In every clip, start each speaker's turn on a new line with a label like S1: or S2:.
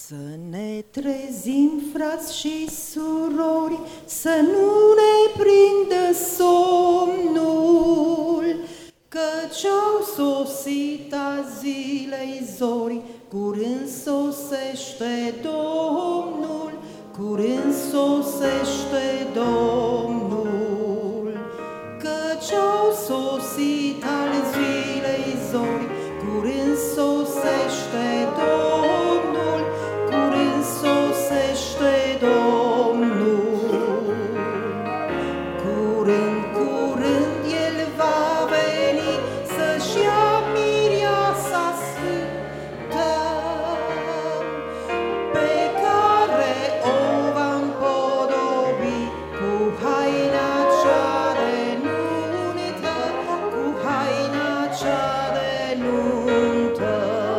S1: Să ne trezim, frați și surori, să nu ne prindă somnul, căci au sosit a zilei zori, curând sosește Domnul, curând sosește Domnul. Căci au sosit al zilei zori, curând sosește Domnul, curând sosește Domnul. Curând, curând El va veni să-și ia mireasa sfântă, pe care o va împodobi cu haina cea de nuntă, cu haina cea de nuntă.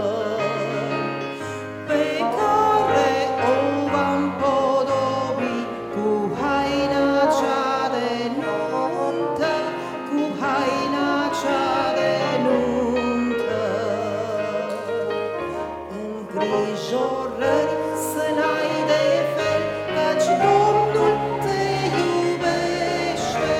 S1: Pe care o va împodobi cu haina cea de nuntă, cu haina cea de nuntă. Îngrijorări să n-ai de fel, căci Domnul te iubește.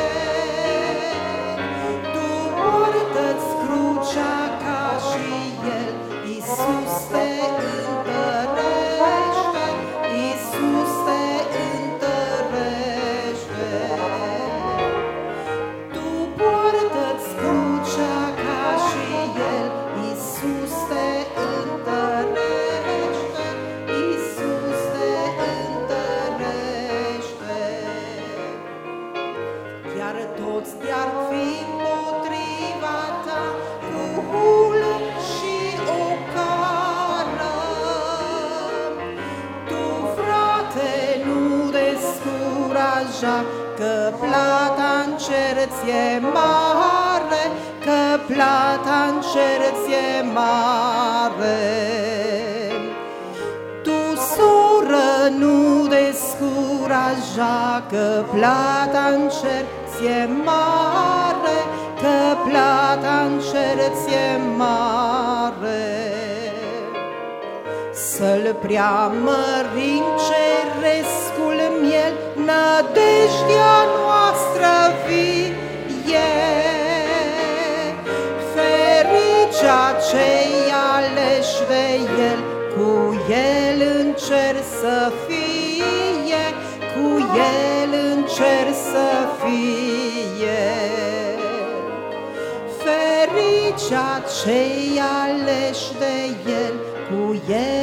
S1: Tu poartă-ți crucea ca și El, Iisus te întărește, Iisus te întărește. Tu poartă-ți crucea ca și El, Iisus te întărește, Iisus te întărește. Chiar toți te-ar fi împotriva ta, cu hulă și ocară. Tu, frate, nu descuraja, că plata-n cer ți-e mare, că plata-n cer ți-e mare. Tu, soră, nu descuraja, că plata-n cer ți-e mare, că plata-n cer ți-e mare. Să-l preamărim cerescul miel, nădejdea noastră vie. Ferice acei aleși de El, cu El în cer să fie, cu El în cer să fie. Ferice acei aleși de El, cu El